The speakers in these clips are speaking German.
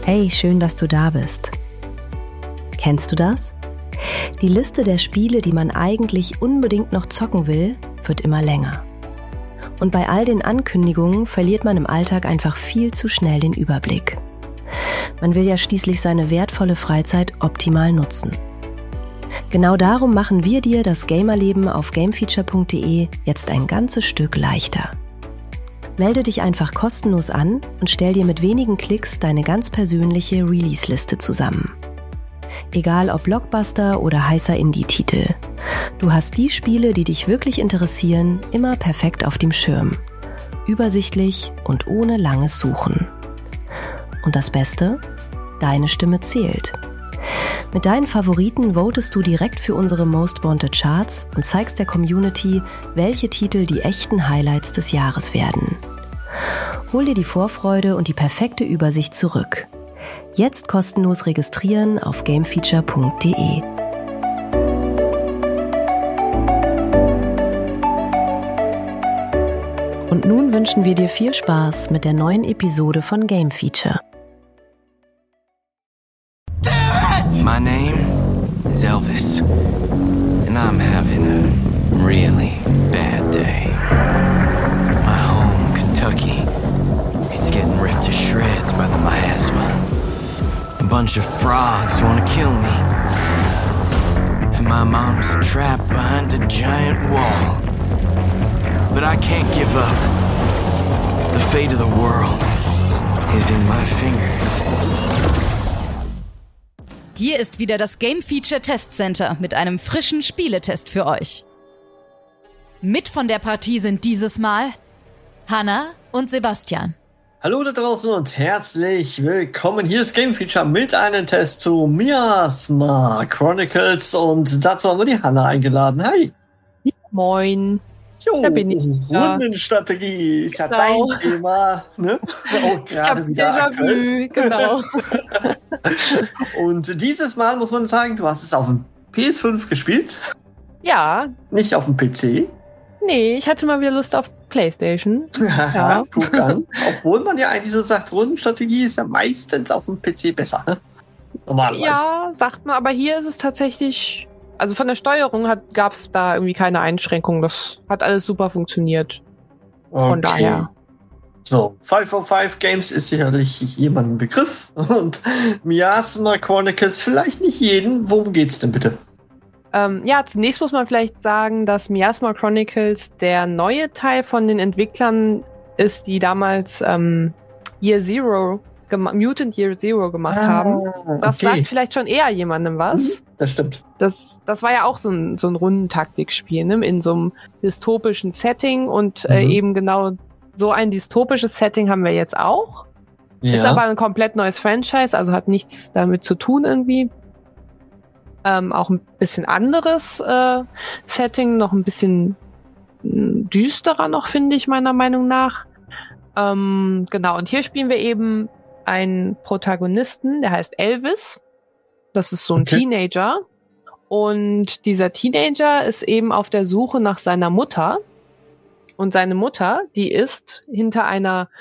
Hey, schön, dass du da bist. Kennst du das? Die Liste der Spiele, die man eigentlich unbedingt noch zocken will, wird immer länger. Und bei all den Ankündigungen verliert man im Alltag einfach viel zu schnell den Überblick. Man will ja schließlich seine wertvolle Freizeit optimal nutzen. Genau darum machen wir dir das Gamerleben auf gamefeature.de jetzt ein ganzes Stück leichter. Melde dich einfach kostenlos an und stell dir mit wenigen Klicks deine ganz persönliche Release-Liste zusammen. Egal ob Blockbuster oder heißer Indie-Titel. Du hast die Spiele, die dich wirklich interessieren, immer perfekt auf dem Schirm. Übersichtlich und ohne langes Suchen. Und das Beste? Deine Stimme zählt. Mit deinen Favoriten votest du direkt für unsere Most Wanted Charts und zeigst der Community, welche Titel die echten Highlights des Jahres werden. Hol dir die Vorfreude und die perfekte Übersicht zurück. Jetzt kostenlos registrieren auf gamefeature.de. Und nun wünschen wir dir viel Spaß mit der neuen Episode von Game Feature. My name is Elvis, and I'm having a really bad day. My home, Kentucky, it's getting ripped to shreds by the miasma. A bunch of frogs want to kill me, and my mom's trapped behind a giant wall. But I can't give up. The fate of the world is in my fingers. Hier ist wieder das Game Feature Test Center mit einem frischen Spieletest für euch. Mit von der Partie sind dieses Mal Hanna und Sebastian. Hallo da draußen und herzlich willkommen. Hier ist Game Feature mit einem Test zu Miasma Chronicles und dazu haben wir die Hanna eingeladen. Hi! Ja, moin! Jo, da bin ich. Rundenstrategie ist ja dein Thema, ne? Auch gerade wieder aktuell. Genau. Und dieses Mal muss man sagen, du hast es auf dem PS5 gespielt. Ja. Nicht auf dem PC. Nee, ich hatte mal wieder Lust auf PlayStation. Ja. Guck an. Obwohl man ja eigentlich so sagt, Rundenstrategie ist ja meistens auf dem PC besser, ne? Normalerweise. Ja, sagt man, aber hier ist es tatsächlich... Also von der Steuerung gab es da irgendwie keine Einschränkungen. Das hat alles super funktioniert. Von daher. So, 505 Games ist sicherlich jemandem Begriff. Und Miasma Chronicles vielleicht nicht jeden. Worum geht's denn bitte? Ja, zunächst muss man vielleicht sagen, dass Miasma Chronicles der neue Teil von den Entwicklern ist, die damals Mutant Year Zero gemacht haben. Das sagt vielleicht schon eher jemandem was. Das stimmt. Das war ja auch so ein Rundentaktikspiel, ne? In so einem dystopischen Setting und eben genau so ein dystopisches Setting haben wir jetzt auch. Ja. Ist aber ein komplett neues Franchise, also hat nichts damit zu tun irgendwie. Auch ein bisschen anderes Setting, noch ein bisschen düsterer noch, finde ich, meiner Meinung nach. Genau, und hier spielen wir eben einen Protagonisten, der heißt Elvis. Das ist so ein Teenager. Und dieser Teenager ist eben auf der Suche nach seiner Mutter. Und seine Mutter, die ist hinter einer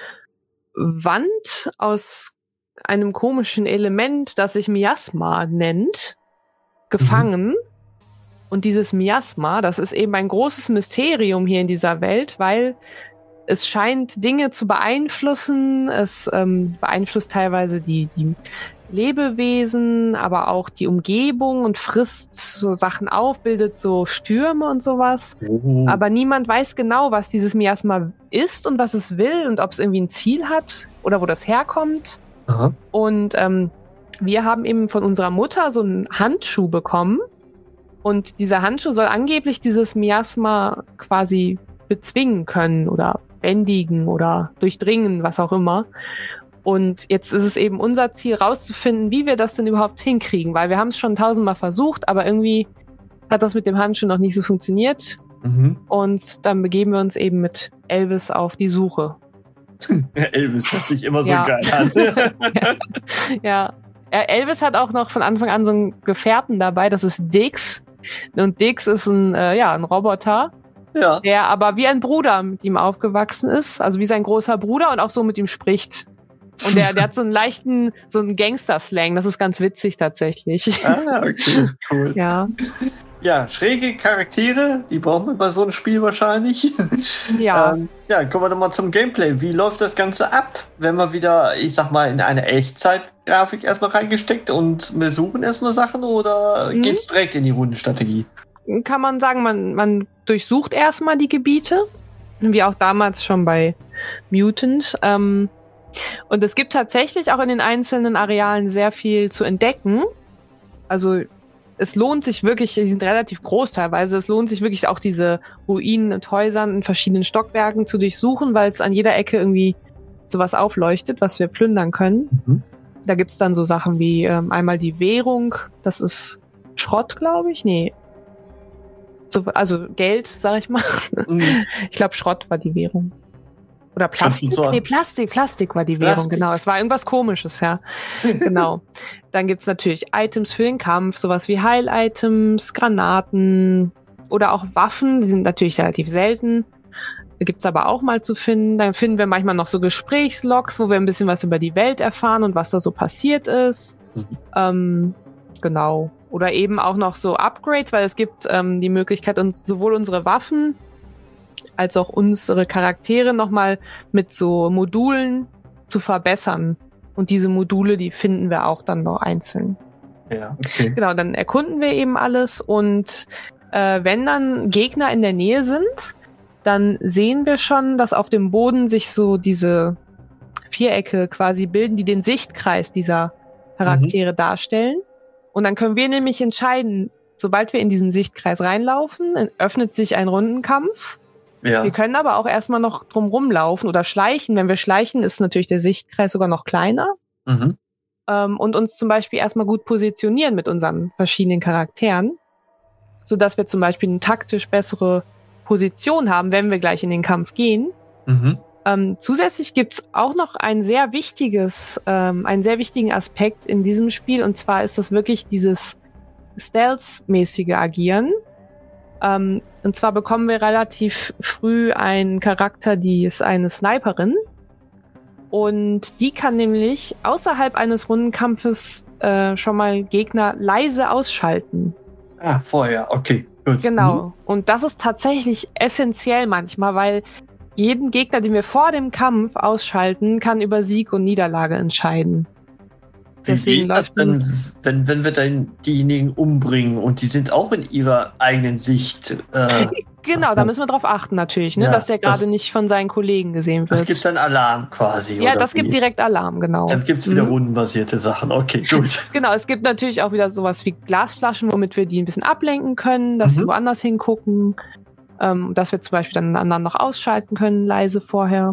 Wand aus einem komischen Element, das sich Miasma nennt, gefangen. Und dieses Miasma, das ist eben ein großes Mysterium hier in dieser Welt, weil es scheint Dinge zu beeinflussen. Es beeinflusst teilweise die Lebewesen, aber auch die Umgebung und frisst so Sachen auf, bildet so Stürme und sowas. Aber niemand weiß genau, was dieses Miasma ist und was es will und ob es irgendwie ein Ziel hat oder wo das herkommt. Aha. Und wir haben eben von unserer Mutter so einen Handschuh bekommen. Und dieser Handschuh soll angeblich dieses Miasma quasi bezwingen können oder bändigen oder durchdringen, was auch immer. Und jetzt ist es eben unser Ziel, rauszufinden, wie wir das denn überhaupt hinkriegen, weil wir haben es schon 1000-mal versucht, aber irgendwie hat das mit dem Handschuh noch nicht so funktioniert. Und dann begeben wir uns eben mit Elvis auf die Suche. Elvis hört sich immer so geil an. Ja. Elvis hat auch noch von Anfang an so einen Gefährten dabei, das ist Dix. Und Dix ist ein Roboter, der aber wie ein Bruder mit ihm aufgewachsen ist, also wie sein großer Bruder und auch so mit ihm spricht. Und der hat so einen Gangster-Slang, das ist ganz witzig tatsächlich. Ah, okay, cool. Ja. Ja, schräge Charaktere, die brauchen wir bei so einem Spiel wahrscheinlich. Ja. Ja, kommen wir doch mal zum Gameplay. Wie läuft das Ganze ab, wenn wir wieder, ich sag mal, in eine Echtzeitgrafik erstmal reingesteckt und wir suchen erstmal Sachen oder geht's direkt in die Rundenstrategie? Kann man sagen, man durchsucht erstmal die Gebiete, wie auch damals schon bei Mutant. Und es gibt tatsächlich auch in den einzelnen Arealen sehr viel zu entdecken. Also es lohnt sich wirklich, die sind relativ groß teilweise, es lohnt sich wirklich auch diese Ruinen und Häusern in verschiedenen Stockwerken zu durchsuchen, weil es an jeder Ecke irgendwie sowas aufleuchtet, was wir plündern können. Mhm. Da gibt's dann so Sachen wie einmal die Währung, das ist Schrott, glaube ich, nee. So, also Geld, sag ich mal. Mhm. Ich glaube, Schrott war die Währung. Oder Plastik? Nee, Plastik war die Währung, genau. Es war irgendwas Komisches, ja. Genau. Dann gibt's natürlich Items für den Kampf, sowas wie Heil-Items, Granaten oder auch Waffen, die sind natürlich relativ selten. Da gibt's aber auch mal zu finden. Dann finden wir manchmal noch so Gesprächslogs, wo wir ein bisschen was über die Welt erfahren und was da so passiert ist. Genau. Oder eben auch noch so Upgrades, weil es gibt die Möglichkeit, uns sowohl unsere Waffen als auch unsere Charaktere nochmal mit so Modulen zu verbessern. Und diese Module, die finden wir auch dann noch einzeln. Ja, okay. Genau, dann erkunden wir eben alles und wenn dann Gegner in der Nähe sind, dann sehen wir schon, dass auf dem Boden sich so diese Vierecke quasi bilden, die den Sichtkreis dieser Charaktere darstellen. Und dann können wir nämlich entscheiden, sobald wir in diesen Sichtkreis reinlaufen, öffnet sich ein Rundenkampf. Ja. Wir können aber auch erstmal noch drumrum laufen oder schleichen. Wenn wir schleichen, ist natürlich der Sichtkreis sogar noch kleiner. Und uns zum Beispiel erstmal gut positionieren mit unseren verschiedenen Charakteren, sodass wir zum Beispiel eine taktisch bessere Position haben, wenn wir gleich in den Kampf gehen. Zusätzlich gibt's auch noch einen sehr wichtigen Aspekt in diesem Spiel, und zwar ist das wirklich dieses Stealth-mäßige Agieren. Und zwar bekommen wir relativ früh einen Charakter, die ist eine Sniperin. Und die kann nämlich außerhalb eines Rundenkampfes schon mal Gegner leise ausschalten. Ah, vorher, okay, gut. Genau. Und das ist tatsächlich essentiell manchmal, weil jeden Gegner, den wir vor dem Kampf ausschalten, kann über Sieg und Niederlage entscheiden. Deswegen wie ist das denn, wenn wir dann diejenigen umbringen und die sind auch in ihrer eigenen Sicht? Genau, da müssen wir drauf achten natürlich, ne, dass der gerade nicht von seinen Kollegen gesehen wird. Es gibt dann Alarm quasi. Ja, das gibt direkt Alarm, genau. Dann gibt es wieder rundenbasierte Sachen, okay, gut. Genau, es gibt natürlich auch wieder sowas wie Glasflaschen, womit wir die ein bisschen ablenken können, dass sie woanders hingucken. Dass wir zum Beispiel dann einen anderen noch ausschalten können, leise vorher.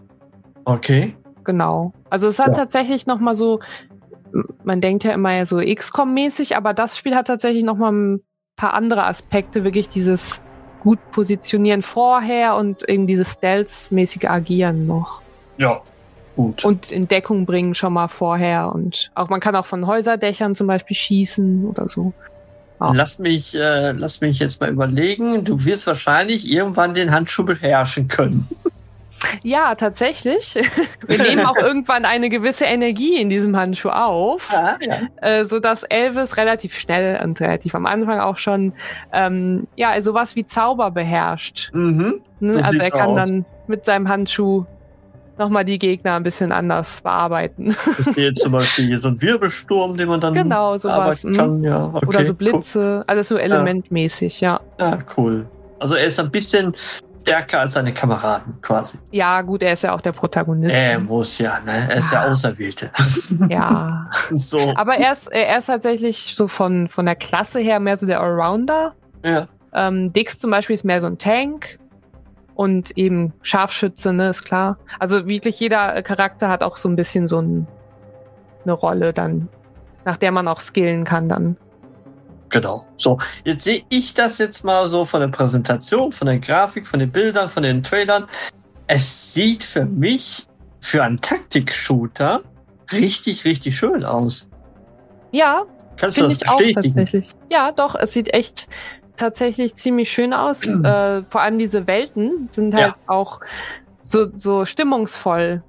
Okay. Genau. Also es hat tatsächlich nochmal so, man denkt ja immer so XCOM-mäßig, aber das Spiel hat tatsächlich nochmal ein paar andere Aspekte, wirklich dieses gut positionieren vorher und eben dieses Stealth-mäßige Agieren noch. Ja, gut. Und in Deckung bringen schon mal vorher und auch man kann auch von Häuserdächern zum Beispiel schießen oder so. Oh. Lass mich jetzt mal überlegen. Du wirst wahrscheinlich irgendwann den Handschuh beherrschen können. Ja, tatsächlich. Wir nehmen auch irgendwann eine gewisse Energie in diesem Handschuh auf, sodass Elvis relativ schnell und relativ am Anfang auch schon sowas wie Zauber beherrscht. So also er kann dann mit seinem Handschuh nochmal die Gegner ein bisschen anders bearbeiten. Das ist jetzt zum Beispiel hier so ein Wirbelsturm, den man dann sowas kann. Ja, okay, oder so Blitze, alles so elementmäßig, ja. Ja, cool. Also er ist ein bisschen stärker als seine Kameraden quasi. Ja, gut, er ist ja auch der Protagonist. Er muss ja, ne? Er ist ja Auserwählte. Ja. So. Aber er ist tatsächlich so von der Klasse her mehr so der Allrounder. Ja. Dix zum Beispiel ist mehr so ein Tank. Und eben Scharfschütze, ne, ist klar. Also wirklich jeder Charakter hat auch so ein bisschen so eine Rolle dann, nach der man auch skillen kann dann. Genau. So, jetzt sehe ich das jetzt mal so von der Präsentation, von der Grafik, von den Bildern, von den Trailern. Es sieht für mich, für einen Taktik-Shooter, richtig, richtig schön aus. Ja, kannst du das bestätigen? Auch tatsächlich. Ja, doch, es sieht echt tatsächlich ziemlich schön aus. Vor allem diese Welten sind halt auch so stimmungsvoll.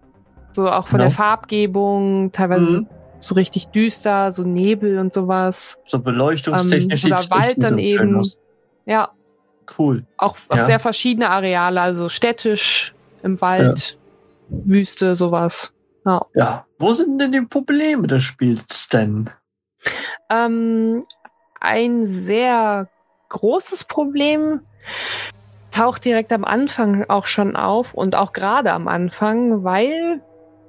So auch von der Farbgebung, teilweise so richtig düster, so Nebel und sowas. So beleuchtungstechnisch oder Wald dann eben. Ja. Cool. Auch sehr verschiedene Areale, also städtisch, im Wald, Wüste, sowas. Ja. Ja. Wo sind denn die Probleme des Spiels denn? Ein sehr großes Problem taucht direkt am Anfang auch schon auf und auch gerade am Anfang, weil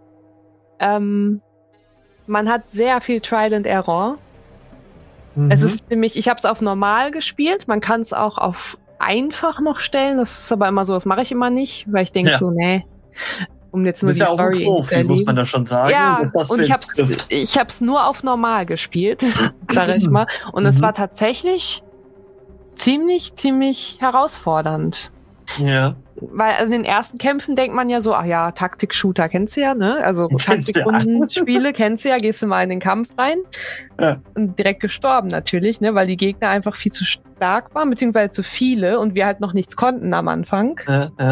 man hat sehr viel Trial and Error. Es ist nämlich, ich habe es auf normal gespielt, man kann es auch auf einfach noch stellen, das ist aber immer so, das mache ich immer nicht, weil ich denke so, nee, um jetzt nur die Story zu erleben. Auch ein Profi, muss man da schon sagen. Ja, und ich hab's nur auf normal gespielt, sag ich mal. Und es war tatsächlich ziemlich herausfordernd. Ja. Weil in den ersten Kämpfen denkt man ja so, ach ja, Taktik-Shooter kennst du ja, ne? Also Taktikrundenspiele kennst du ja, gehst du mal in den Kampf rein. Ja. Und direkt gestorben natürlich, ne? Weil die Gegner einfach viel zu stark waren, beziehungsweise zu viele und wir halt noch nichts konnten am Anfang.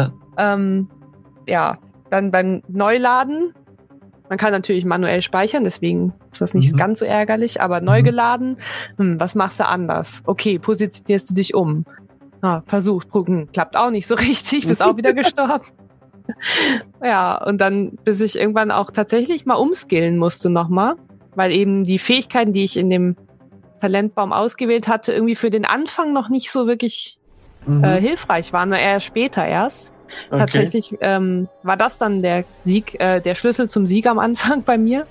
Ja, dann beim Neuladen, man kann natürlich manuell speichern, deswegen ist das nicht ganz so ärgerlich, aber neu geladen, was machst du anders? Okay, positionierst du dich um. Versucht, klappt auch nicht so richtig, bist auch wieder gestorben. Ja, und dann, bis ich irgendwann auch tatsächlich mal umskillen musste nochmal, weil eben die Fähigkeiten, die ich in dem Talentbaum ausgewählt hatte, irgendwie für den Anfang noch nicht so wirklich hilfreich waren, nur eher später erst. Okay. Tatsächlich war das dann der Sieg, der Schlüssel zum Sieg am Anfang bei mir.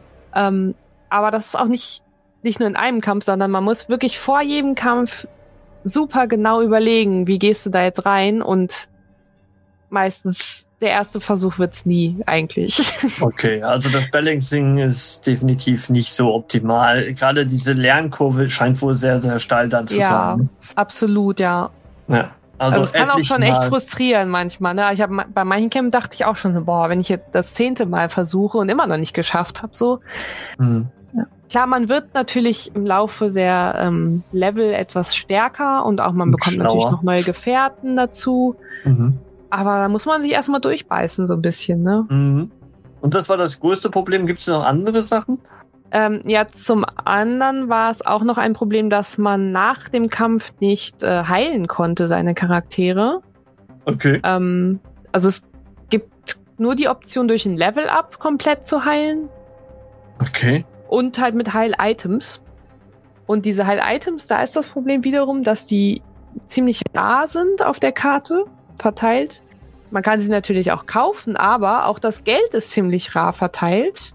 Aber das ist auch nicht nur in einem Kampf, sondern man muss wirklich vor jedem Kampf super genau überlegen, wie gehst du da jetzt rein, und meistens der erste Versuch wird's nie eigentlich. Okay, also das Balancing ist definitiv nicht so optimal. Gerade diese Lernkurve scheint wohl sehr, sehr steil dann zu sein. Ja, absolut, ja. Ja. Also es kann auch schon echt frustrieren manchmal. Ne? Ich habe bei manchen Kämpfen dachte ich auch schon, wenn ich jetzt das 10. Mal versuche und immer noch nicht geschafft habe, so. Ja. Klar, man wird natürlich im Laufe der Level etwas stärker und auch man bekommt natürlich noch neue Gefährten dazu. Aber da muss man sich erstmal durchbeißen, so ein bisschen, ne? Und das war das größte Problem. Gibt es noch andere Sachen? Ja, zum anderen war es auch noch ein Problem, dass man nach dem Kampf nicht heilen konnte, seine Charaktere. Okay. Also es gibt nur die Option, durch ein Level-Up komplett zu heilen. Okay. Und halt mit Heil-Items. Und diese Heil-Items, da ist das Problem wiederum, dass die ziemlich rar sind auf der Karte verteilt. Man kann sie natürlich auch kaufen, aber auch das Geld ist ziemlich rar verteilt.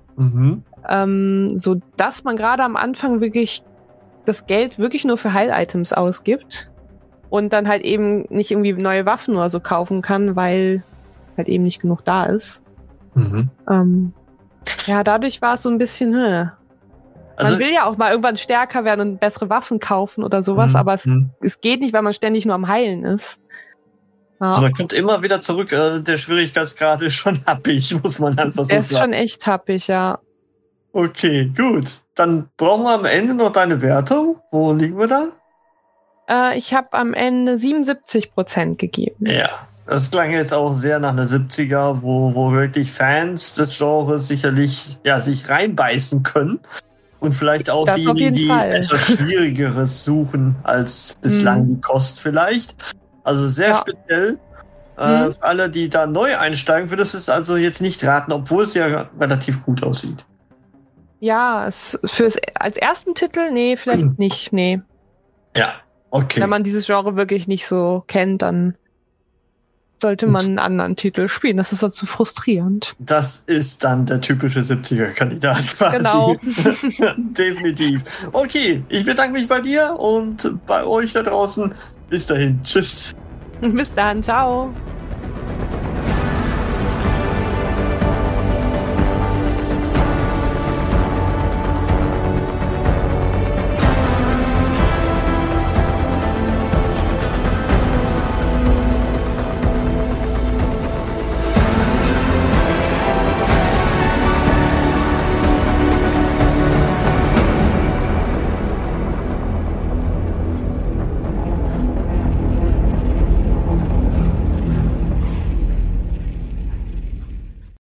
So dass man gerade am Anfang wirklich das Geld wirklich nur für Heil-Items ausgibt und dann halt eben nicht irgendwie neue Waffen oder so kaufen kann, weil halt eben nicht genug da ist. Ja, dadurch war es so ein bisschen, man will ja auch mal irgendwann stärker werden und bessere Waffen kaufen oder sowas, aber es geht nicht, weil man ständig nur am Heilen ist. Ja. Also man kommt immer wieder zurück, der Schwierigkeitsgrad ist schon happig, muss man einfach so sagen. Er ist schon echt happig, ja. Okay, gut. Dann brauchen wir am Ende noch deine Wertung. Wo liegen wir da? Ich habe am Ende 77% gegeben. Ja, das klang jetzt auch sehr nach einer 70er, wo wirklich Fans des Genres sicherlich sich reinbeißen können. Und vielleicht auch das diejenigen, die etwas Schwierigeres suchen als bislang die Kost vielleicht. Also sehr speziell. Für alle, die da neu einsteigen, würdest du es also jetzt nicht raten, obwohl es ja relativ gut aussieht. Ja, als ersten Titel, nee, vielleicht nicht, nee. Ja, okay. Wenn man dieses Genre wirklich nicht so kennt, dann sollte man einen anderen Titel spielen. Das ist dazu frustrierend. Das ist dann der typische 70er-Kandidat quasi. Genau. Definitiv. Okay, ich bedanke mich bei dir und bei euch da draußen. Bis dahin. Tschüss. Bis dann. Ciao.